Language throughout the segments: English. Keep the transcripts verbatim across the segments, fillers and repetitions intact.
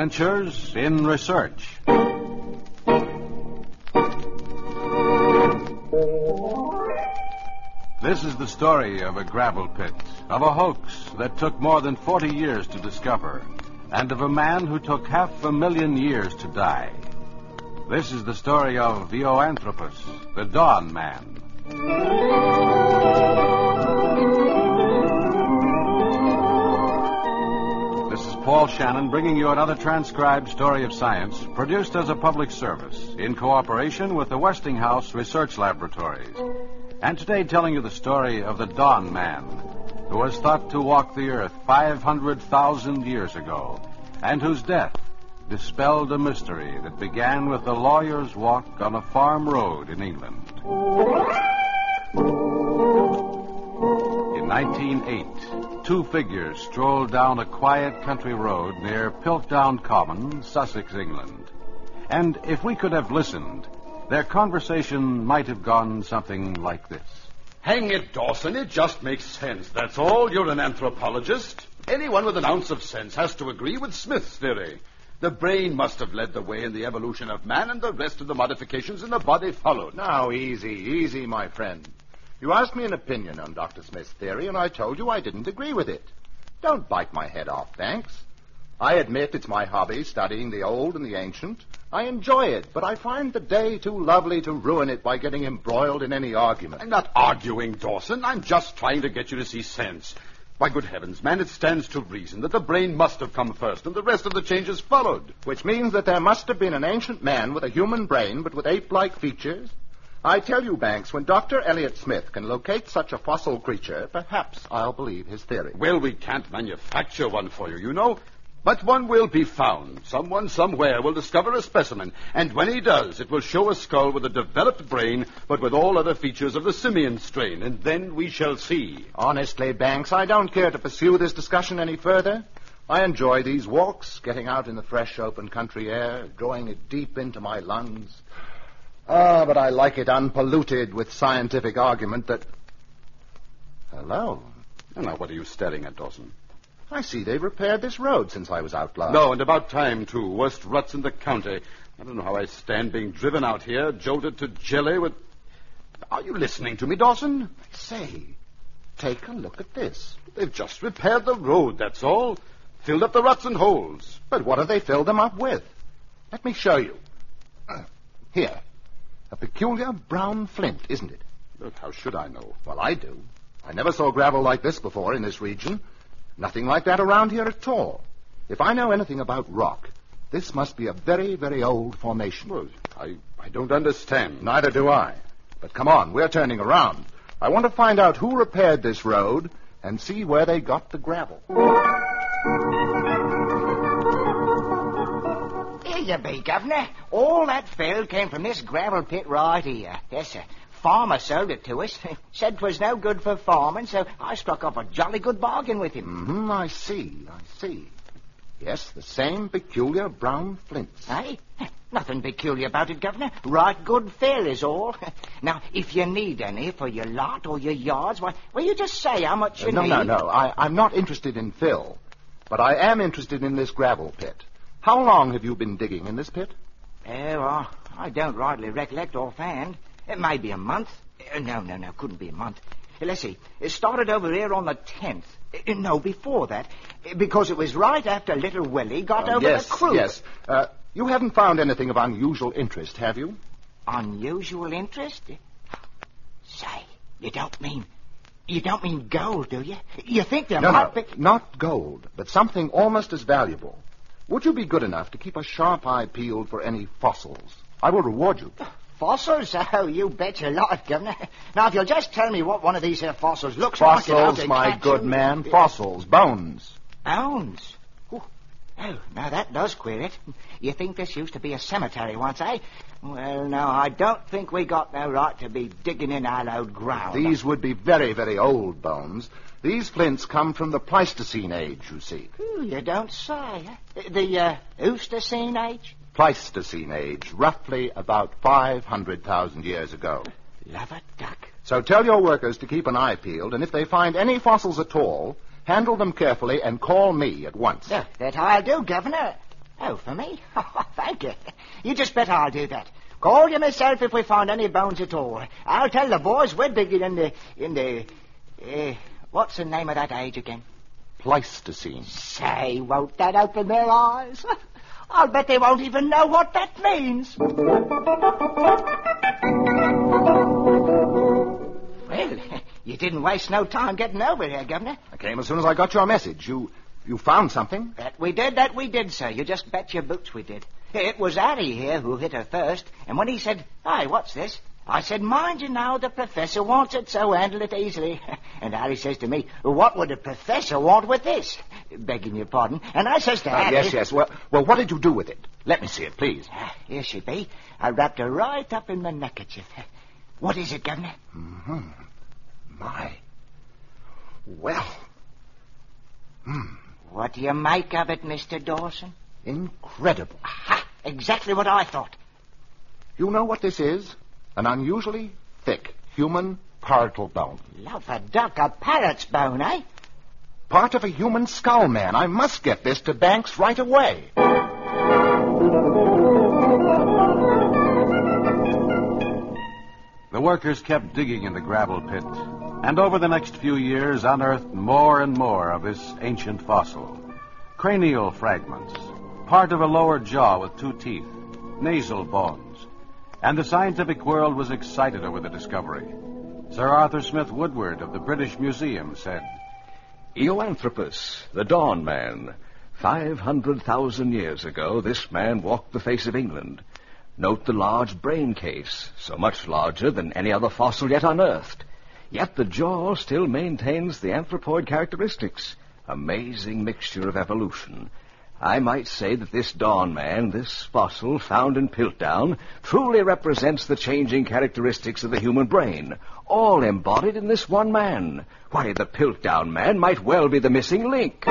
Adventures in Research. This is the story of a gravel pit, of a hoax that took more than forty years to discover, and of a man who took half a million years to die. This is the story of the Oanthropus, the Dawn Man. This is Paul Shannon bringing you another transcribed story of science produced as a public service in cooperation with the Westinghouse Research Laboratories. And today telling you the story of the Dawn Man, who was thought to walk the earth five hundred thousand years ago, and whose death dispelled a mystery that began with a lawyer's walk on a farm road in England. In nineteen oh eight, two figures strolled down a quiet country road near Piltdown Common, Sussex, England. And if we could have listened, their conversation might have gone something like this. Hang it, Dawson, it just makes sense, that's all. You're an anthropologist. Anyone with an ounce of sense has to agree with Smith's theory. The brain must have led the way in the evolution of man, and the rest of the modifications in the body followed. Now, easy, easy, my friend. You asked me an opinion on Doctor Smith's theory, and I told you I didn't agree with it. Don't bite my head off, thanks. I admit it's my hobby, studying the old and the ancient. I enjoy it, but I find the day too lovely to ruin it by getting embroiled in any argument. I'm not arguing, Dawson. I'm just trying to get you to see sense. Why, good heavens, man, it stands to reason that the brain must have come first, and the rest of the changes followed. Which means that there must have been an ancient man with a human brain, but with ape-like features. I tell you, Banks, when Doctor Elliot Smith can locate such a fossil creature, perhaps I'll believe his theory. Well, we can't manufacture one for you, you know. But one will be found. Someone somewhere will discover a specimen, and when he does, it will show a skull with a developed brain, but with all other features of the simian strain, and then we shall see. Honestly, Banks, I don't care to pursue this discussion any further. I enjoy these walks, getting out in the fresh, open country air, drawing it deep into my lungs. Ah, but I like it unpolluted with scientific argument that... Hello. And now, what are you staring at, Dawson? I see they've repaired this road since I was out last. No, and about time, too. Worst ruts in the county. I don't know how I stand being driven out here, jolted to jelly with... Are you listening to me, Dawson? Say, take a look at this. They've just repaired the road, that's all. Filled up the ruts and holes. But what have they filled them up with? Let me show you. Uh, here. A peculiar brown flint, isn't it? Look, how should I know? Well, I do. I never saw gravel like this before in this region. Nothing like that around here at all. If I know anything about rock, this must be a very, very old formation. Well, I, I don't understand. Neither do I. But come on, we're turning around. I want to find out who repaired this road and see where they got the gravel. Here you be, Governor. All that fill came from this gravel pit right here. Yes, sir. Farmer sold it to us. Said 'twas no good for farming, so I struck up a jolly good bargain with him. Mm-hmm, I see, I see. Yes, the same peculiar brown flints. Eh? Nothing peculiar about it, Governor. Right good fill is all. Now, if you need any for your lot or your yards, why, well, you just say how much you uh, no, need. No, no, no. I'm not interested in fill, but I am interested in this gravel pit. How long have you been digging in this pit? Oh, well, I don't rightly recollect offhand. It may be a month. Uh, no, no, no, couldn't be a month. Uh, let's see. It started over here on the tenth. Uh, no, before that. Uh, because it was right after little Willie got Oh, over yes, the creek. Yes, uh, you haven't found anything of unusual interest, have you? Unusual interest? Say, you don't mean... You don't mean gold, do you? You think there no, might no, be... not gold, but something almost as valuable. Would you be good enough to keep a sharp eye peeled for any fossils? I will reward you. Fossils? Oh, you bet your life, Governor. Now, if you'll just tell me what one of these here fossils looks Fossils, like... Fossils, my good man. Fossils. Bones. Bones? Ooh. Oh, now that does queer it. You think this used to be a cemetery once, eh? Well, no, I don't think we got no right to be digging in hallowed ground. These would be very, very old bones. These flints come from the Pleistocene age, you see. Ooh, you don't say. The, uh, Oostocene age? Pleistocene age, roughly about five hundred thousand years ago. Love a duck. So tell your workers to keep an eye peeled, and if they find any fossils at all, handle them carefully and call me at once. Uh, that I'll do, Governor. Oh, for me? Thank you. You just bet I'll do that. Call you myself if we find any bones at all. I'll tell the boys we're digging in the... in the... Uh, what's the name of that age again? Pleistocene. Say, won't that open their eyes? I'll bet they won't even know what that means. Well, you didn't waste no time getting over here, Governor. I came as soon as I got your message. You you found something? That we did, that we did, sir. You just bet your boots we did. It was Harry here who hit her first, and when he said, "Hey, what's this?" I said, "Mind you now, the professor wants it, so handle it easily." And Harry says to me, "What would the professor want with this?" Begging your pardon. And I says to Uh, Harry... yes, yes. Well, well, what did you do with it? Let me see it, please. Ah, here she be. I wrapped her right up in my neckerchief. What is it, Governor? Mm-hmm. My. Well. Hmm. What do you make of it, Mister Dawson? Incredible. Aha! Exactly what I thought. You know what this is? An unusually thick human parietal bone. Love a duck, a parrot's bone, eh? Part of a human skull, man. I must get this to Banks right away. The workers kept digging in the gravel pit, and over the next few years unearthed more and more of this ancient fossil. Cranial fragments, part of a lower jaw with two teeth, nasal bones. And the scientific world was excited over the discovery. Sir Arthur Smith Woodward of the British Museum said, Eoanthropus, the Dawn Man. Five hundred thousand years ago, this man walked the face of England. Note the large brain case, so much larger than any other fossil yet unearthed. Yet the jaw still maintains the anthropoid characteristics. Amazing mixture of evolution. I might say that this Dawn Man, this fossil found in Piltdown, truly represents the changing characteristics of the human brain, all embodied in this one man. Why, the Piltdown Man might well be the missing link.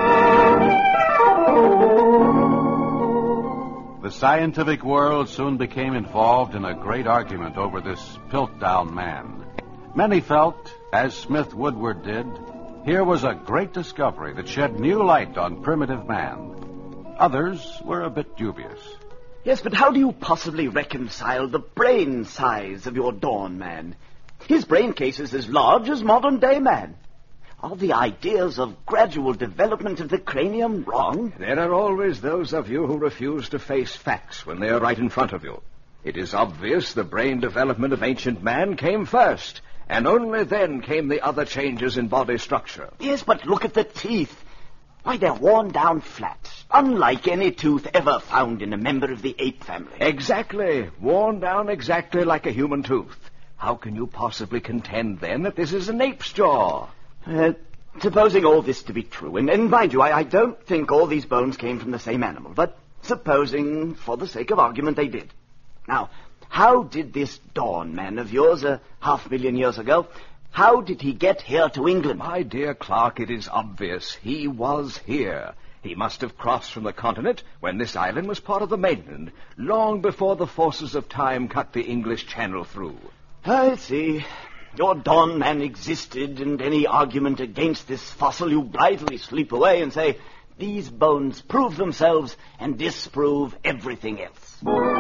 The scientific world soon became involved in a great argument over this Piltdown Man. Many felt, as Smith Woodward did, here was a great discovery that shed new light on primitive man. Others were a bit dubious. Yes, but how do you possibly reconcile the brain size of your Dawn Man? His brain case is as large as modern-day man. Are the ideas of gradual development of the cranium wrong? There are always those of you who refuse to face facts when they are right in front of you. It is obvious the brain development of ancient man came first, and only then came the other changes in body structure. Yes, but look at the teeth. Why, they're worn down flat, unlike any tooth ever found in a member of the ape family. Exactly. Worn down exactly like a human tooth. How can you possibly contend, then, that this is an ape's jaw? Uh, supposing all this to be true, and, and mind you, I, I don't think all these bones came from the same animal, but supposing, for the sake of argument, they did. Now, how did this Dawn Man of yours, a half million years ago, how did he get here to England? My dear Clark, it is obvious. He was here. He must have crossed from the continent when this island was part of the mainland, long before the forces of time cut the English Channel through. I see. Your Dawn Man existed, and any argument against this fossil you blithely sweep away and say, these bones prove themselves and disprove everything else.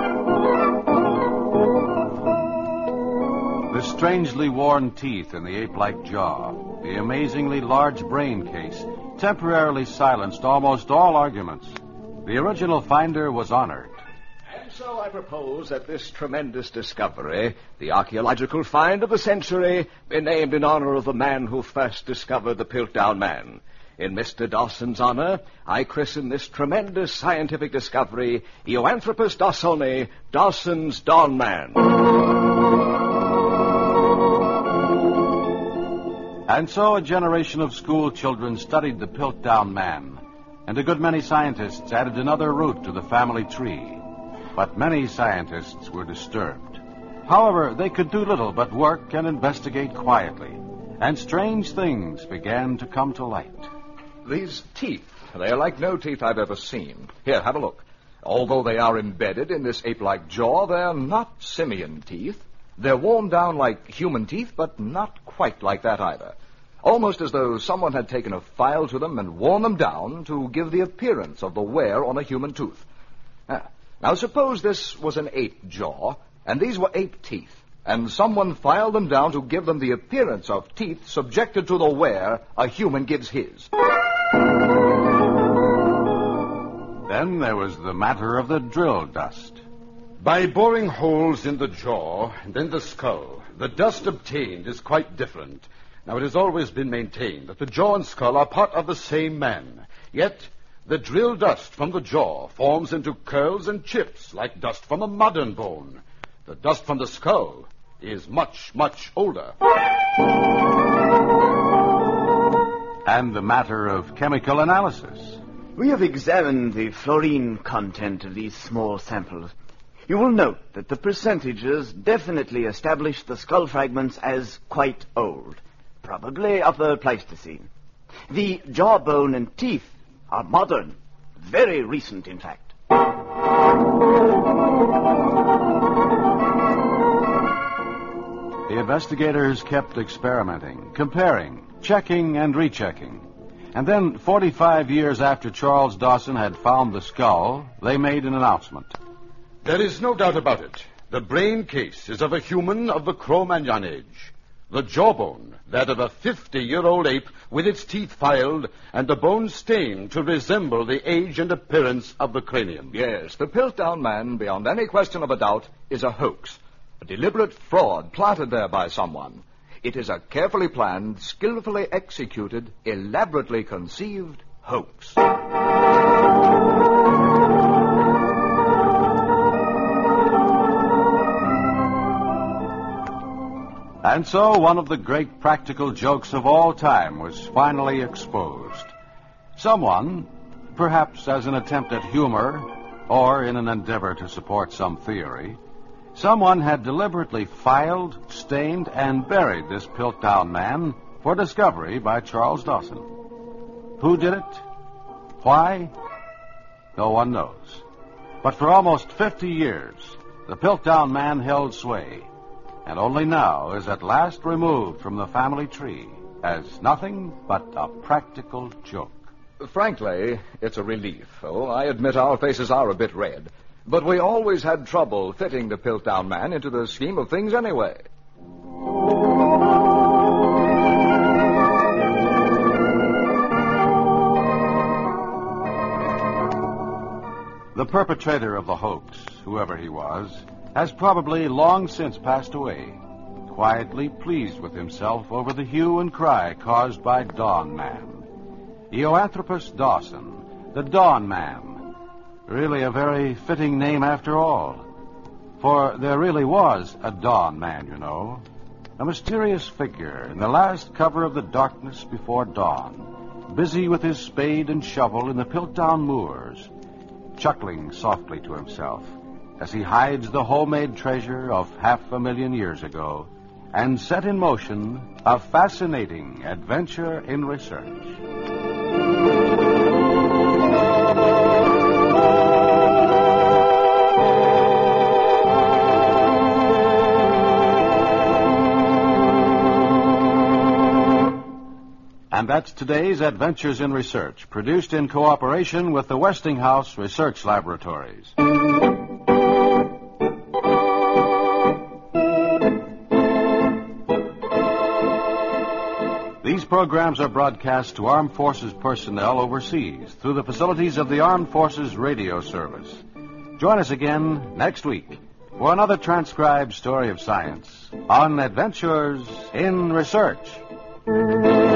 The strangely worn teeth in the ape-like jaw, the amazingly large brain case, temporarily silenced almost all arguments. The original finder was honored. And so I propose that this tremendous discovery, the archaeological find of the century, be named in honor of the man who first discovered the Piltdown Man. In Mister Dawson's honor, I christen this tremendous scientific discovery Eoanthropus dawsoni, Dawson's Dawn Man. And so a generation of school children studied the Piltdown Man, and a good many scientists added another root to the family tree. But many scientists were disturbed. However, they could do little but work and investigate quietly, and strange things began to come to light. These teeth, they are like no teeth I've ever seen. Here, have a look. Although they are embedded in this ape-like jaw, they're not simian teeth. They're worn down like human teeth, but not quite like that either. almost as though someone had taken a file to them and worn them down to give the appearance of the wear on a human tooth. Ah, now, suppose this was an ape jaw, and these were ape teeth, and someone filed them down to give them the appearance of teeth subjected to the wear a human gives his. Then there was the matter of the drill dust. By boring holes in the jaw and in the skull, the dust obtained is quite different. Now, it has always been maintained that the jaw and skull are part of the same man. Yet, the drill dust from the jaw forms into curls and chips like dust from a modern bone. The dust from the skull is much, much older. And the matter of chemical analysis. We have examined the fluorine content of these small samples. You will note that the percentages definitely establish the skull fragments as quite old, probably Upper Pleistocene. The jawbone and teeth are modern, very recent, in fact. The investigators kept experimenting, comparing, checking and rechecking. And then, forty-five years after Charles Dawson had found the skull, they made an announcement. There is no doubt about it. The brain case is of a human of the Cro-Magnon age. The jawbone, that of a fifty-year-old ape with its teeth filed and the bone stained to resemble the age and appearance of the cranium. Yes, the Piltdown Man, beyond any question of a doubt, is a hoax. A deliberate fraud planted there by someone. It is a carefully planned, skillfully executed, elaborately conceived hoax. And so one of the great practical jokes of all time was finally exposed. Someone, perhaps as an attempt at humor or in an endeavor to support some theory, someone had deliberately filed, stained, and buried this Piltdown Man for discovery by Charles Dawson. Who did it? Why? No one knows. But for almost fifty years, the Piltdown Man held sway, and only now is at last removed from the family tree as nothing but a practical joke. Frankly, it's a relief. Oh, I admit our faces are a bit red. But we always had trouble fitting the Piltdown Man into the scheme of things anyway. The perpetrator of the hoax, whoever he was, has probably long since passed away, quietly pleased with himself over the hue and cry caused by Dawn Man. Eoanthropus Dawson, the Dawn Man. Really a very fitting name after all. For there really was a Dawn Man, you know. A mysterious figure in the last cover of the darkness before dawn, busy with his spade and shovel in the Piltdown moors, chuckling softly to himself as he hides the homemade treasure of half a million years ago and set in motion a fascinating adventure in research. And that's today's Adventures in Research, produced in cooperation with the Westinghouse Research Laboratories. These programs are broadcast to Armed Forces personnel overseas through the facilities of the Armed Forces Radio Service. Join us again next week for another transcribed story of science on Adventures in Research.